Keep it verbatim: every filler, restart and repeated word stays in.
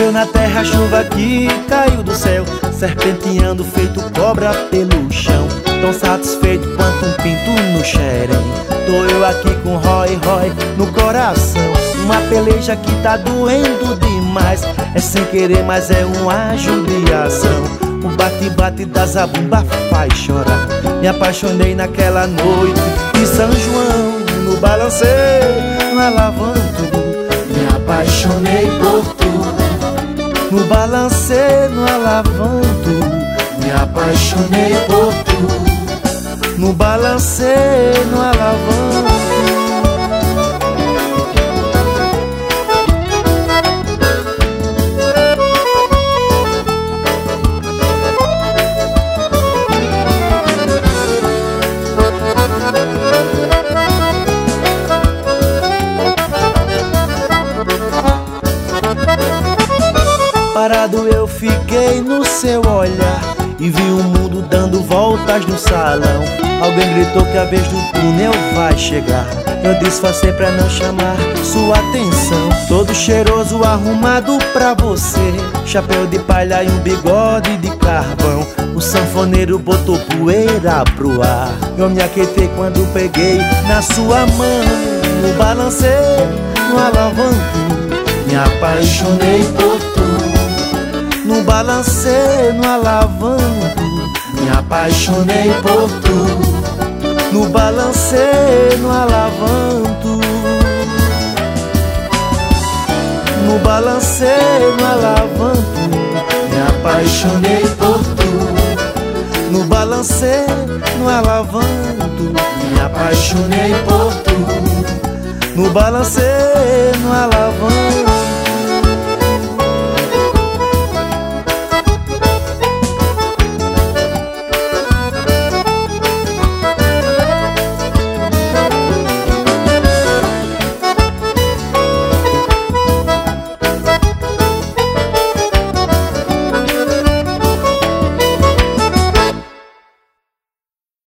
Choveu na terra a chuva que caiu do céu, serpenteando feito cobra pelo chão. Tão satisfeito quanto um pinto no xerém, tô eu aqui com rói, rói no coração. Uma peleja que tá doendo demais, é sem querer, mas é uma judiação. O bate-bate da zabumba faz chorar. Me apaixonei naquela noite de São João, no balanceio, no alavanco. Me apaixonei por tu, no balanceio, no alavanco. Me apaixonei por tu, no balanceio, no alavanco. Parado eu fiquei no seu olhar e vi o mundo dando voltas no salão. Alguém gritou que a vez do túnel vai chegar. Eu disfarcei pra não chamar sua atenção. Todo cheiroso arrumado pra você, chapéu de palha e um bigode de carvão. O sanfoneiro botou poeira pro ar. Eu me aquietei quando peguei na sua mão, no balanceio, no alavanco. Me apaixonei por tu, no balanceio, no alavanco. Me apaixonei por tu, no balanceio, no alavanco. No balanceio, no alavanco. Me apaixonei por tu, no balanceio, no alavanco. Me apaixonei por tu, no balanceio, no alavanco.